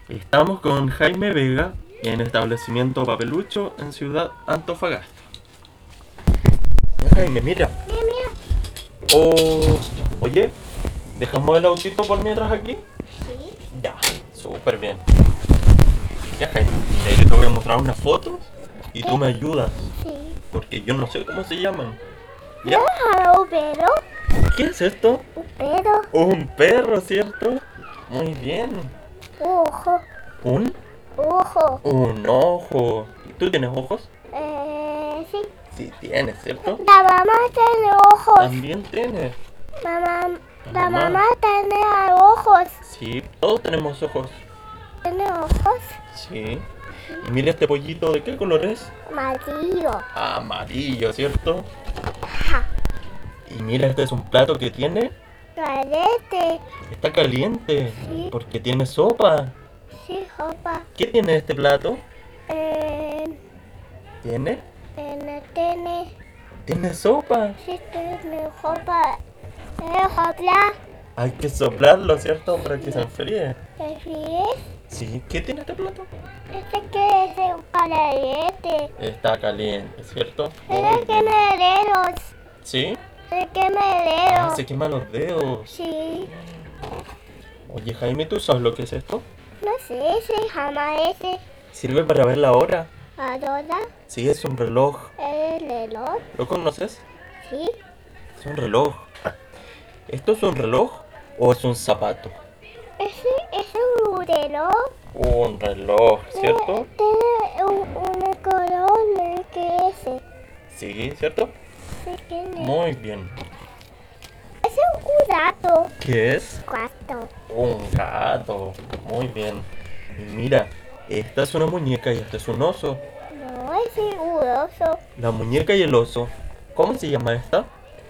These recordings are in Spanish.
Estamos con Jaime Vega en establecimiento Papelucho en Ciudad Antofagasta. Ya, Jaime, mira. Oh, oye, ¿dejamos el autito por mientras aquí? Sí. Ya, súper bien. Ya, Jaime, mira, yo te voy a mostrar unas fotos y tú me ayudas, Sí. porque yo no sé cómo se llaman. Ya, Un perro. ¿qué es esto? Un perro. Un perro, ¿cierto? Muy bien. Ojo. ¿Un? Ojo. Un ojo. ¿Tú tienes ojos? Sí. Sí, tienes, ¿cierto? La mamá tiene ojos. También tienes. La mamá tiene ojos. Sí, todos tenemos ojos. ¿Tiene ojos? Sí. Y mira este pollito, ¿de qué color es? Amarillo. Amarillo, ¿cierto? Ja. Y mira, este es un plato que tiene. Calete. Está caliente. Sí. Porque tiene sopa. Sí, sopa. ¿Qué tiene este plato? Tiene. Tiene sopa. Sí, tiene sopa. Sopla. Hay que soplarlo, ¿cierto? Para que se enfríe. ¿Qué Sí. ¿Qué tiene este plato? que es un calete. Está caliente, ¿cierto? Muy Es que bien. me dedos. ¿Sí? Es que me Ah, dedos. se queman los dedos. Sí. Oye, Jaime, ¿tú sabes lo que es esto? No sé si jamás ese. Sirve para ver la hora. Ahora Sí, es un reloj. el reloj. ¿Lo conoces? Sí. Es un reloj. ¿Esto es un reloj o es un zapato? Ese es un reloj. Un reloj, ¿cierto? Tiene un color que ese. Sí, ¿cierto? Sí, tiene. Muy bien. Es un gato. ¿Qué es? Gato. Un gato. Muy bien. Y mira, esta es una muñeca y este es un oso. No es un oso. La muñeca y el oso. ¿Cómo se llama esta?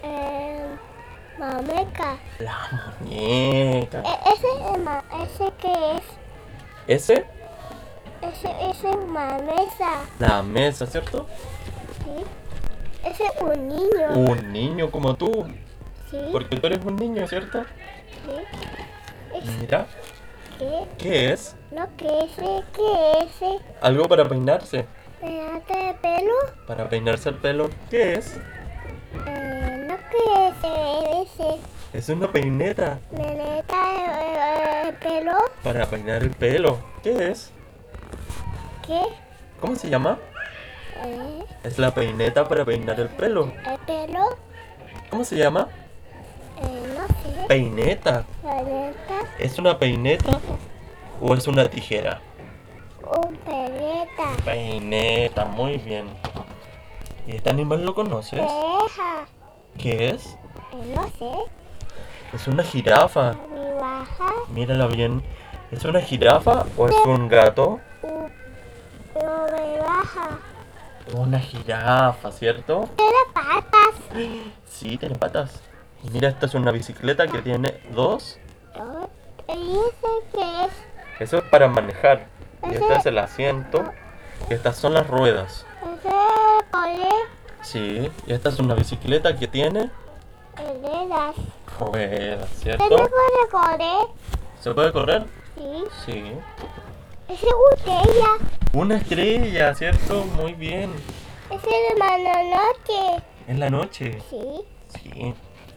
Mameca. La muñeca. Ese que es. ¿Ese? Ese es una mesa. La mesa, ¿cierto? Sí. Ese es un niño. Un niño como tú. Sí. Porque tú eres un niño, ¿cierto? Sí. Mira, ¿Qué? ¿qué es? No, que ese. Algo para peinarse. ¿Pedazo de pelo? Para peinarse el pelo. ¿Qué es? No, que ese. Es una peineta. ¿Meneta pelo? Para peinar el pelo. ¿Qué es? ¿Qué? ¿Cómo se llama? Es la peineta para peinar el pelo. ¿El pelo? ¿Cómo se llama? No sé. Peineta. ¿Meneta? ¿Es una peineta o es una tijera? Un peleta. Peineta, muy bien. ¿Y este animal lo conoces? Deja. ¿Qué es? No sé. Es una jirafa. Mi baja. Mírala bien. ¿Es una jirafa o es un gato? No me baja. Una jirafa, ¿cierto? Tiene patas. Sí, tiene patas. Y mira, esta es una bicicleta que tiene dos. ¿Y ese qué es? Eso es para manejar. Y este es el asiento. Y estas son las ruedas. Ese cole. Sí, y esta es una bicicleta que tiene Ruedas. ruedas, ¿Tiene ¿cierto? puede correr? ¿Se puede correr? Sí. Sí. Ese botella. Una estrella, ¿cierto? Muy bien. Ese de Mananoche. En la noche. Sí. Sí.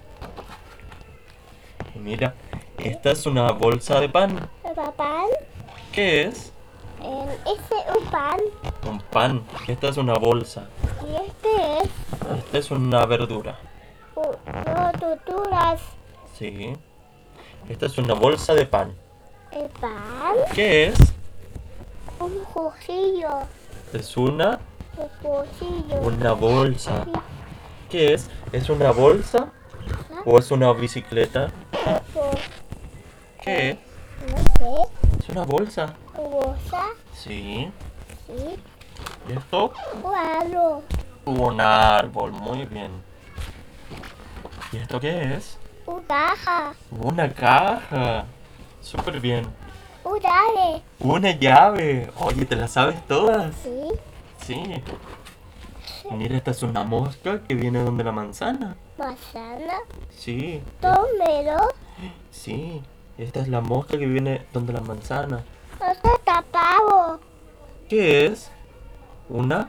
Y mira, esta es una bolsa de pan. ¿El papá? ¿Qué es? Ese un pan. Un pan. Esta es una bolsa. Y este es Esta es una verdura. torturas. Sí. Esta es una bolsa de pan. El pan. ¿Qué es? Un cuchillo. Es una Un cuchillo. bolsa. ¿Qué es? ¿Es una bolsa o es una bicicleta? ¿Qué es? No sé. Es una bolsa. Bolsa. Sí. Sí. ¿Y esto? Cuadro. Un árbol. Muy bien. ¿Y esto qué es? Un caja. Una caja. Súper bien. Un dale. Una llave. Oye, ¿te la sabes todas? Sí. Sí. Mira, esta es una mosca que viene donde la manzana. Manzana. Sí. Tomero. Sí. Esta es la mosca que viene donde la manzana. Otro tapado. ¿Qué es? ¿Una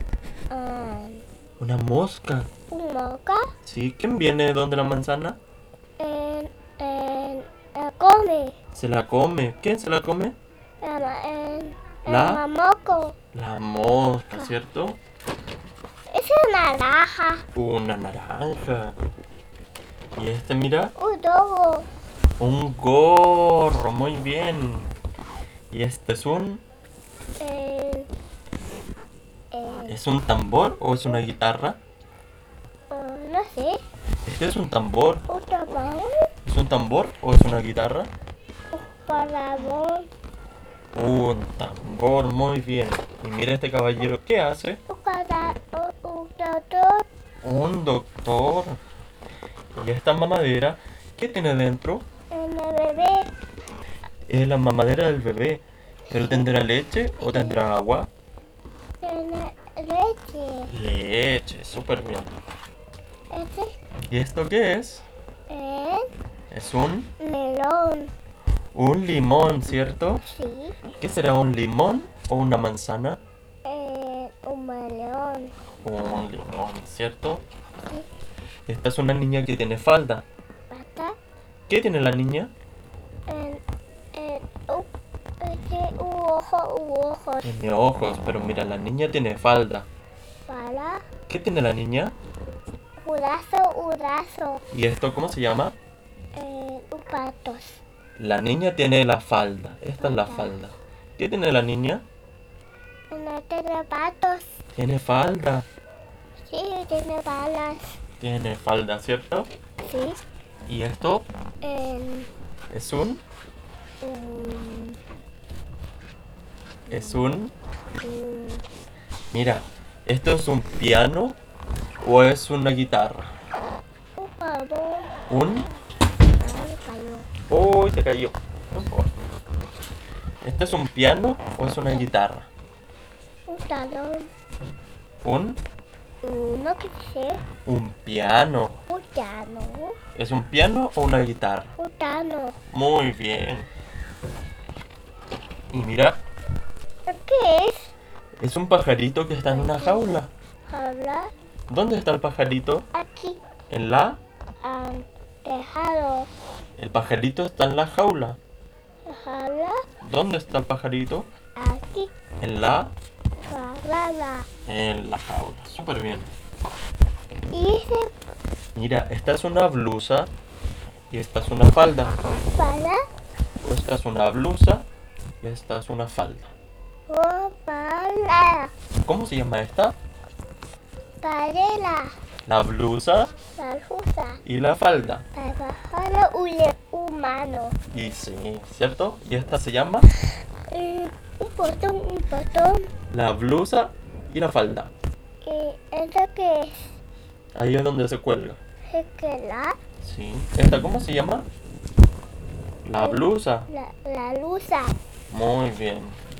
Um, mosca? un moca. Sí, ¿quién viene donde la manzana? Come. Se la come. ¿Quién se la come? El mamoco. La mosca, ¿cierto? Es una naranja. Una naranja. Y este, mira, Un dogo. un gorro, muy bien. Y este es un... ¿Es un tambor o es una guitarra? No sé. Este es un tambor. Un tapado. ¿Es un tambor o es una guitarra? Un parador. Un tambor, muy bien. Y mira este caballero, ¿qué hace? Un doctor. Un doctor. Y esta mamadera, ¿qué tiene dentro? El bebé. Es la mamadera del bebé. ¿Pero tendrá leche o tendrá agua? Tiene leche. Leche, súper bien. Este ¿Y esto qué es? es Es un melón. limón, ¿cierto? Sí. ¿Qué será, un limón o una manzana? Un melón. Un limón, ¿cierto? Esta es una niña que tiene falda. Pata. ¿Qué tiene la niña? Un ojo. Tiene ojos, pero mira, la niña tiene falda. Para. ¿Qué tiene la niña? Un brazo. ¿Y esto cómo se llama? Un patos. La niña tiene la falda. Esta es la falda. ¿Qué tiene la niña? No tiene patos. Tiene falda. Sí, tiene balas. Tiene falda, ¿cierto? Sí. ¿Y esto es un? Mira, ¿esto es un piano o es una guitarra? Un pavo. ¿Un? Cayó. ¡Uy, se cayó! No importa. ¿Este es un piano o es una guitarra? Un talón. ¿Un? No que sé. Un piano. Un piano. ¿Es un piano o una guitarra? Un piano. Muy bien. Y mira, ¿Qué es? es un pajarito que está en una jaula. Habla ¿Dónde está el pajarito? aquí. ¿En la? Tejado. El pajarito está en la jaula. Habla ¿Dónde está el pajarito? aquí. En la jaula. Súper bien. Y ese Mira, esta es una blusa y esta es una falda. para Esta es una blusa y esta es una falda. para ¿Cómo se llama esta? la La blusa rusa. y la falda. Para un humano. Y sí, ¿cierto? Y esta se llama Un botón. la blusa y la falda. ¿Eso qué es? Ahí es donde se cuelga. ¿Es que Sí. ¿Esta cómo se llama? La blusa. la lusa? Muy bien.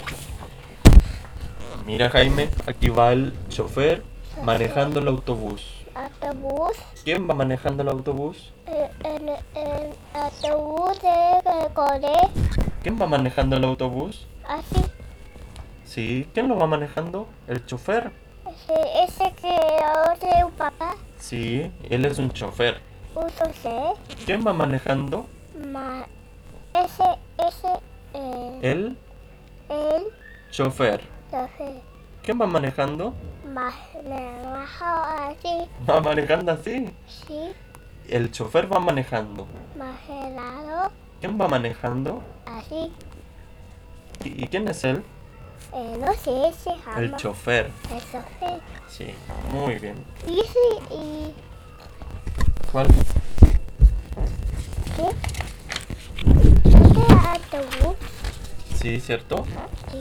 Mira, Jaime, aquí va el chofer manejando el autobús. Autobús. ¿Quién va manejando el autobús? El autobús de Corea. ¿Quién va manejando el autobús? Así. Sí. ¿Quién lo va manejando? ¿El chofer? Ese que hace un papá. Sí, él es un chofer. Uso C. ¿Quién va manejando? Ese. El El. chofer. Entonces. ¿Quién va manejando? Me bajo así. Va manejando así. Sí. El chofer va manejando. Más helado. ¿Quién va manejando? Así. ¿Y quién es él? No sé, se llama. El chofer. Eso es. Sí, muy bien. Y sí, y. ¿Cuál? ¿Qué? ¿Este autobús? Sí, ¿cierto? Sí.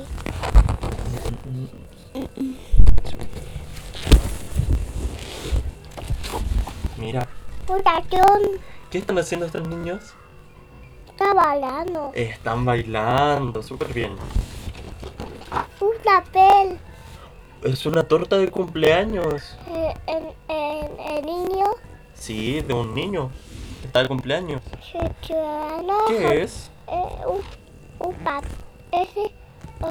Mira, Un tacón. ¿qué están haciendo estos niños? Está bailando. Están bailando, súper bien. Un papel. Es una torta de cumpleaños. El niño. Sí, de un niño. Está de cumpleaños. Ciudadano. ¿Qué es? Un papel. Ese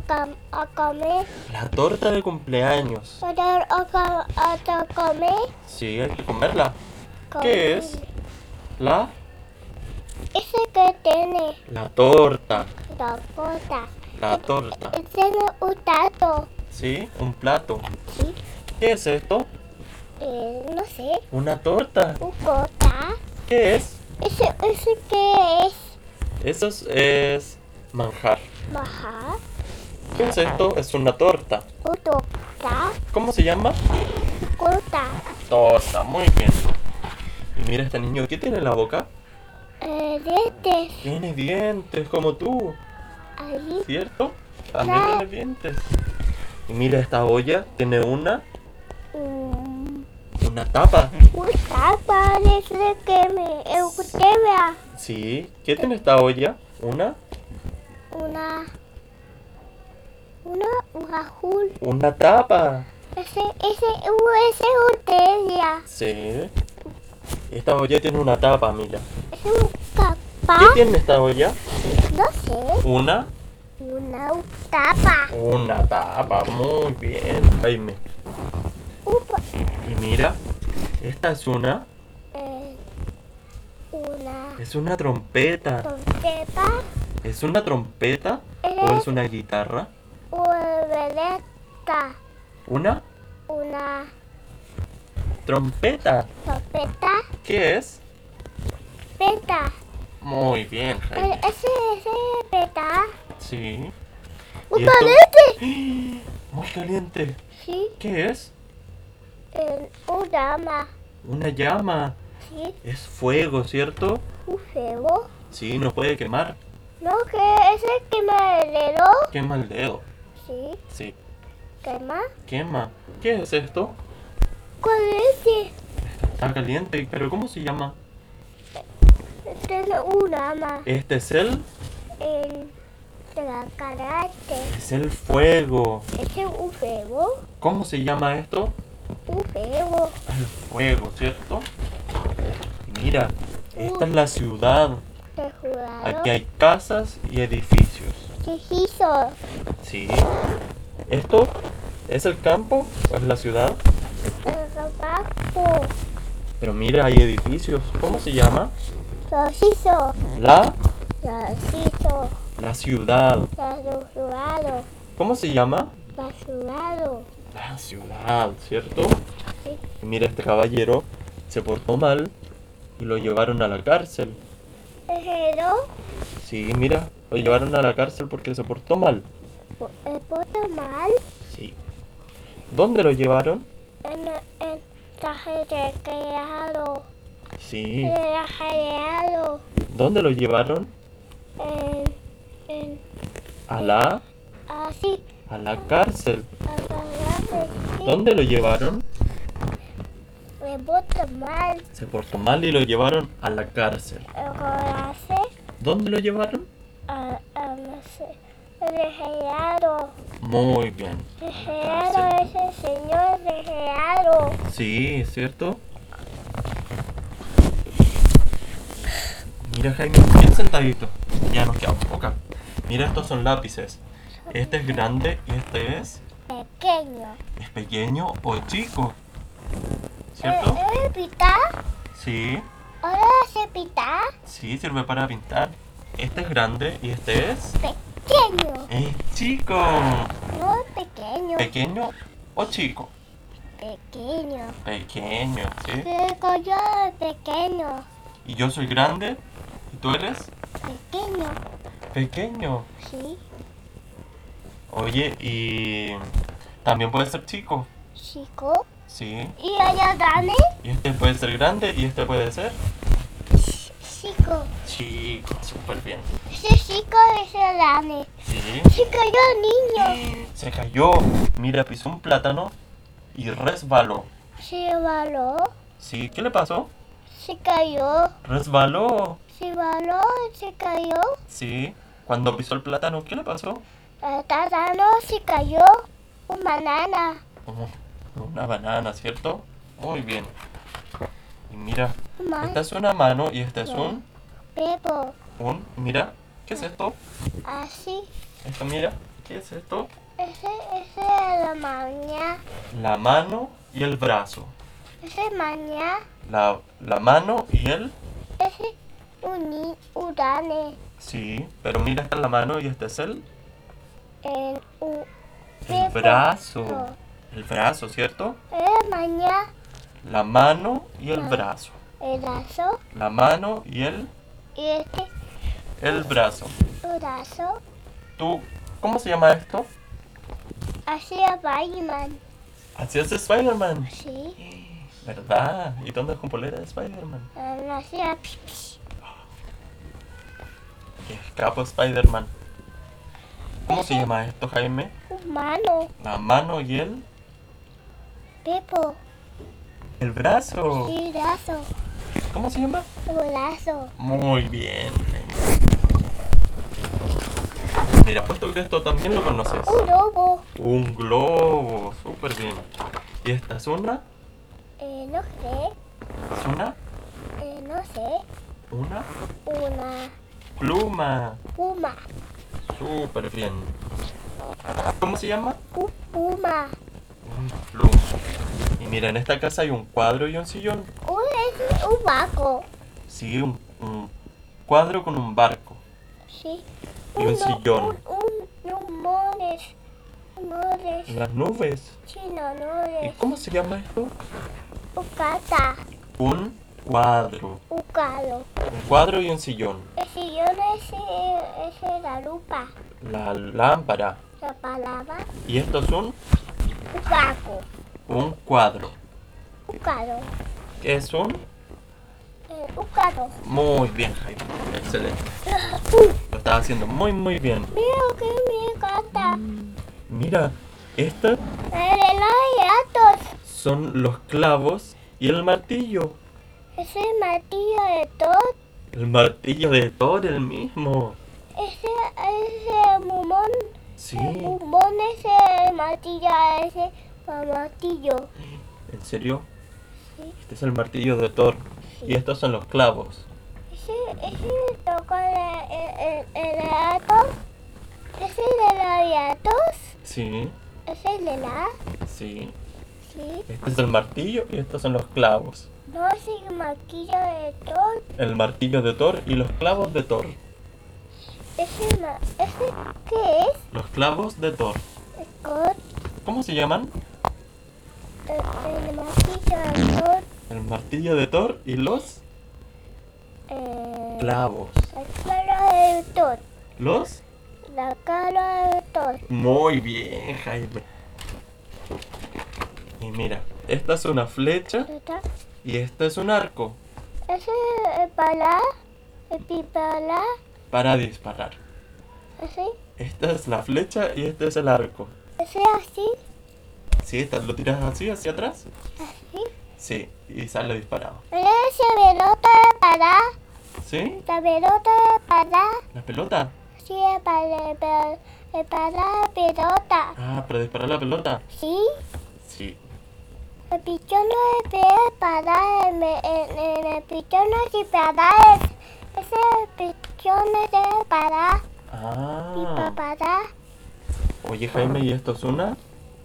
a comer. La torta de cumpleaños. A comer. Sí, hay que comerla. ¿Qué es? La Ese que tiene torta. la cosa. La torta. Tiene un tato. Sí, un plato. Sí. ¿Qué es esto? No sé. Una torta. Un cosa. ¿Qué es? Ese que es. Eso es manjar. Baja. ¿Qué es esto? Es una torta. Un torta. ¿Cómo se llama? Corta. Torta, muy bien. Y mira este niño, ¿qué tiene en la boca? Dientes. Tiene dientes como tú, Ahí. ¿cierto? También No. tiene dientes. Y mira esta olla, tiene una tapa. Un tapa. Ese que me. Usted vea. Sí, ¿qué tiene esta olla? Un azul. Una tapa. Ese botella. Sí. Esta olla tiene una tapa, mira. Es un capa. ¿Qué tiene esta olla? No sé. Una Tapa. tapa, muy bien, Jaime. Y mira, esta es una trompeta. Trompeta. ¿Es una trompeta o es una guitarra? Veleta. ¿Una Una trompeta? trompeta. ¿Qué es? Peta. Muy bien, Jaime. Ese peta. Sí. Un ¿Y esto? palete. Muy caliente. Sí. ¿Qué es? Un dama. Una llama. Sí. Es fuego, ¿cierto? Un fuego. Sí, nos puede quemar. No, que ese quema el dedo. Quema el dedo. Sí. Sí, Quema. quema. ¿Qué es esto? ¿Cuál es ese? Está caliente, pero ¿cómo se llama? Tiene un dama. Este es el De la karate. Es el fuego. Ese es un fuego. ¿Cómo se llama esto? Un fuego. El fuego, ¿cierto? Y mira, esta es la ciudad. De jurado. Aquí hay casas y edificios. ¿Qué hizo? Sí. ¿Esto es el campo o es la ciudad? El trabajo. Pero mira, hay edificios. ¿Cómo se llama? Los hizo. La ciudad. Jurado. ¿Cómo se llama? Jurado. La ciudad, ¿cierto? Sí. Y mira, este caballero se portó mal y lo llevaron a la cárcel. Pero Sí, mira, lo llevaron a la cárcel porque se portó mal. el poto mal Sí. ¿Dónde lo llevaron? en traje de creado. Sí. Creado. ¿Dónde lo llevaron? En A la así. cárcel. A ¿Dónde lo llevaron? el poto mal. Se portó mal y lo llevaron a la cárcel. El corazón. ¿Dónde lo llevaron? No sé. El creado. Muy bien. El creado es el señor de creado. Sí, ¿cierto? Mira, Jaime, bien sentadito. Ya nos quedamos poca. Mira, estos son lápices. Este es grande y este es Pequeño. pequeño o chico. ¿Cierto? ¿El pita? Sí, ¿Ahora se pita? sí, sirve para pintar. Este es grande y este es Pequeño. chico. No es pequeño. ¿Pequeño o chico? Pequeño. Pequeño, ¿sí? ¿Qué coño es pequeño? Y yo soy grande y tú eres Pequeño. pequeño. Sí. Oye, y también puede ser chico. Chico. Sí. ¿Y allá Dani? Y este puede ser grande y este puede ser Chico. chico. Súper bien. Ese chico es el Dani. Sí. Chico, yo niño. Se cayó. Mira, pisó un plátano y resbaló. Se baló. Sí, ¿qué le pasó? Se cayó. Resbaló. Se baló. Se cayó. Sí. Cuando pisó el plátano, ¿qué le pasó? El tatano se cayó. Un banana. Una banana, ¿cierto? Muy bien. Y mira, Ma- esta es una mano y este es Pepo. mira, ¿qué es esto? Así. Esto, mira, ¿Qué es esto? Ese es la mañana. La mano y el brazo. Ese mañana. La mano y el... Ese urane. Sí, pero mira, esta es la mano y este es el El brazo. El brazo, ¿cierto? Mañana. La mano y el brazo. El brazo. La mano y el Y brazo. brazo. ¿Tú, cómo se llama esto? Hacía Spiderman. Así es Spider-Man. Sí. ¿Verdad? ¿Y dónde es con polera de Spider-Man? Hacía pipí. Que escapa Spider-Man. ¿Cómo se llama esto, Jaime? Humano. La mano y el Pepo. brazo. Y brazo. ¿Cómo se llama? Brazo. Muy bien. Mira, puesto que esto también lo conoces. Un lobo. Un globo. Súper bien. ¿Y esta es una? No sé. ¿Es una? No sé. ¿Una? Una Pluma. puma. Súper bien. ¿Cómo se llama? Puma. Un pluma. Y mira, en esta casa hay un cuadro y un sillón. Un barco. Sí, un cuadro con un barco. Sí. Y un sillón. Un moles. Moles. Las nubes. Sí, no, ¿Y moles. cómo se llama esto? Un gata. Un cuadro. Un galo. Un cuadro y un sillón. El sillón es la lupa. La lámpara. La palabra. Y esto es Un barco. un cuadro. Un galo. ¿Qué es un? Un galo. Muy bien, Jaime. Excelente. Lo estás haciendo muy bien. Mira que me encanta. Mira, estos El gatos. son los clavos y el martillo. Es el martillo de todo. El martillo de Thor, el mismo. Ese mumón. Sí. El mumón es el martillo. Ese martillo. ¿En serio? Sí. Este es el martillo de Thor. Y estos son los clavos. Ese toca el gato. Ese de los gatos. Sí, Ese de la. sí. Sí. Este es el martillo y estos son los clavos. No es el martillo de todo. El martillo de Thor y los clavos de Thor. Ese ¿qué es? Los clavos de Thor. El cod. ¿Cómo se llaman? El martillo de todo. El martillo de Thor y los clavos. La cara de todo. ¿Los? La cara de todo. Muy bien, Jaime. Y mira, esta es una flecha y este es un arco Ese es el pipala. para disparar. Así. Esta es la flecha y este es el arco. Ese así. Si esta lo tiras así hacia atrás, Así. sí, y sale disparado. Ese pelota de para. ¿Sí? La pelota de para. ¿La pelota? Sí, es para pelota. Ah, para disparar la pelota. Sí. Sí. El pichón no es para. El pichón no es para. Ese pichón es de para. Y Ah. para. Oye, Jaime, ¿y esto es una?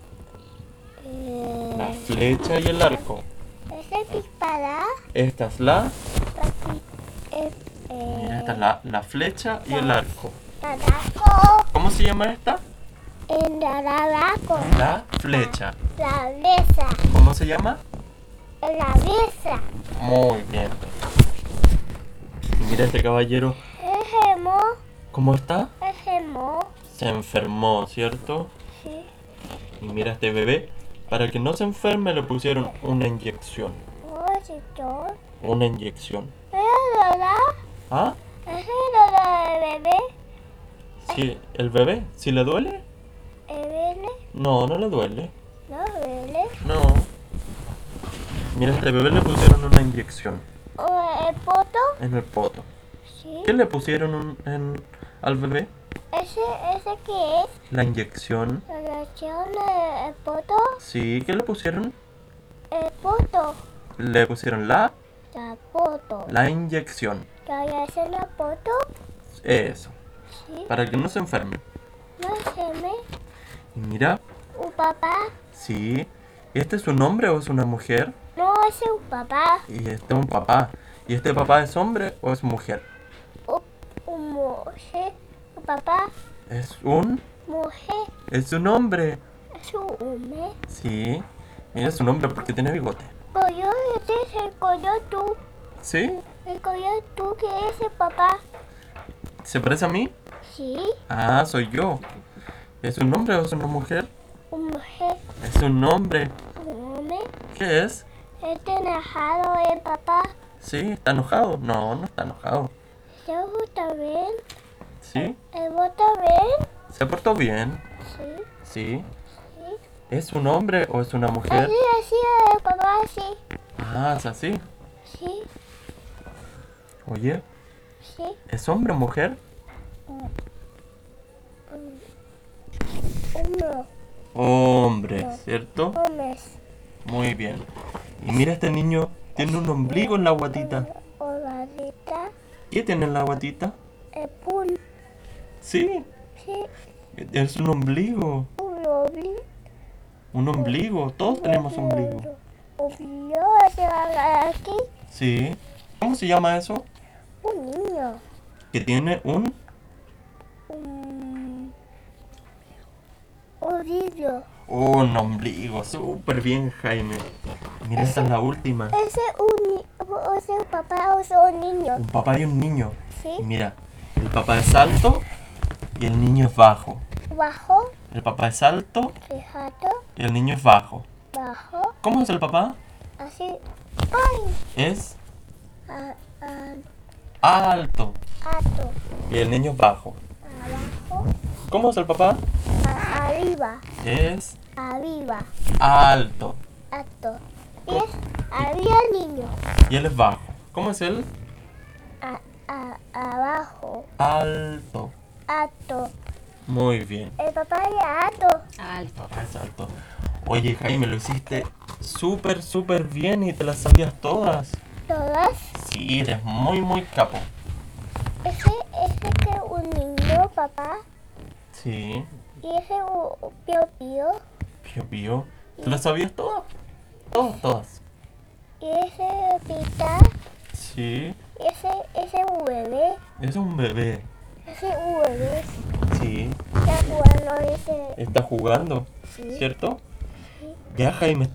La flecha y el arco. Ese dispara. Esta es la... Mira, esta es la flecha y el arco. Tabaco. ¿Cómo se llama esta? En tabaco. La flecha. La mesa. ¿Cómo se llama? La mesa. Muy bien. Y mira este caballero. El gemo. ¿Cómo está? El gemo. Se enfermó, ¿cierto? Sí. Y mira este bebé. Para que no se enferme le pusieron una inyección. Osito. Una inyección. ¿Es Lola? ¿Ah? ¿Es Lola de bebé? Sí, ¿el bebé? ¿Sí le duele? ¿El bebé? No, no le duele. No bebé. No. Mira, a este bebé le pusieron una inyección ¿O el poto? en el poto. Sí. ¿Qué le pusieron al bebé? ¿Ese qué es? La inyección. ¿La reacción del poto? Sí, ¿qué le pusieron? El poto. Le pusieron la Poto. inyección. ¿La reacción del poto? Eso. Sí. Para que no se enferme. No sé, me. Y mira, Un papá. sí. ¿Este es un hombre o es una mujer? No es un papá. Y este es un papá. ¿Y este papá es hombre o es mujer? Un mujer. Un papá. Es un... Mujer. Es un hombre. Es un hombre. Sí. Mira, es un hombre porque tiene bigote. Collo, este es el collo tú. ¿Sí? El collo tú que es el papá. ¿Se parece a mí? Sí. Ah, soy yo. ¿Es un hombre o es una mujer? Un mujer. Es un hombre. Un hombre. ¿Qué es? Este enojado el papá. ¿Sí? ¿Está enojado? No, no está enojado. ¿Se gusta bien? ¿Sí? ¿El bota bien? ¿Se portó bien? Sí. ¿Sí? Sí. ¿Es un hombre o es una mujer? Así el papá, así. Ah, es así. Sí. Oye, Sí. ¿es hombre o mujer? Uno. Hombre, ¿cierto? Hombres. Muy bien. Y mira, este niño tiene un ombligo en la guatita. Oladita. ¿Qué tiene en la guatita? El pun. Sí, Sí. es un ombligo. Un oblí. Un ombligo. Todos tenemos ombligo. Obligo se va aquí. Sí. ¿Cómo se llama eso? Un niño. Que tiene un... Un ovillo. Un ombligo. Súper bien, Jaime. Mira, esta es la última. Ese un papá o es un niño. Un papá y un niño. Sí. Y mira, el papá es alto y el niño es bajo. Bajo. El papá es alto Fijado. y el niño es bajo. Bajo. ¿Cómo es el papá? Así. ¡Ay! Es A, alto alto. y el niño es bajo. Abajo. ¿Cómo es el papá? Arriba. Es Arriba. alto Alto. Y es arriba el niño. y él es bajo. ¿Cómo es él? Abajo. Alto. Alto. Muy bien. El papá es alto. El papá es alto. Oye, Jaime, lo hiciste súper, súper bien y te las sabías todas. Todas. Sí, eres muy, muy capo. Ese que un niño, papá. Sí. Y ese un pío pío. Pío, pío. ¿Te las sabías todas? Todas, todas. Y ese pita. Sí. Ese un bebé. Es un bebé. Ese un bebé. Sí. Está jugando ese. Está jugando. Sí. ¿Cierto? Ya, Jaime,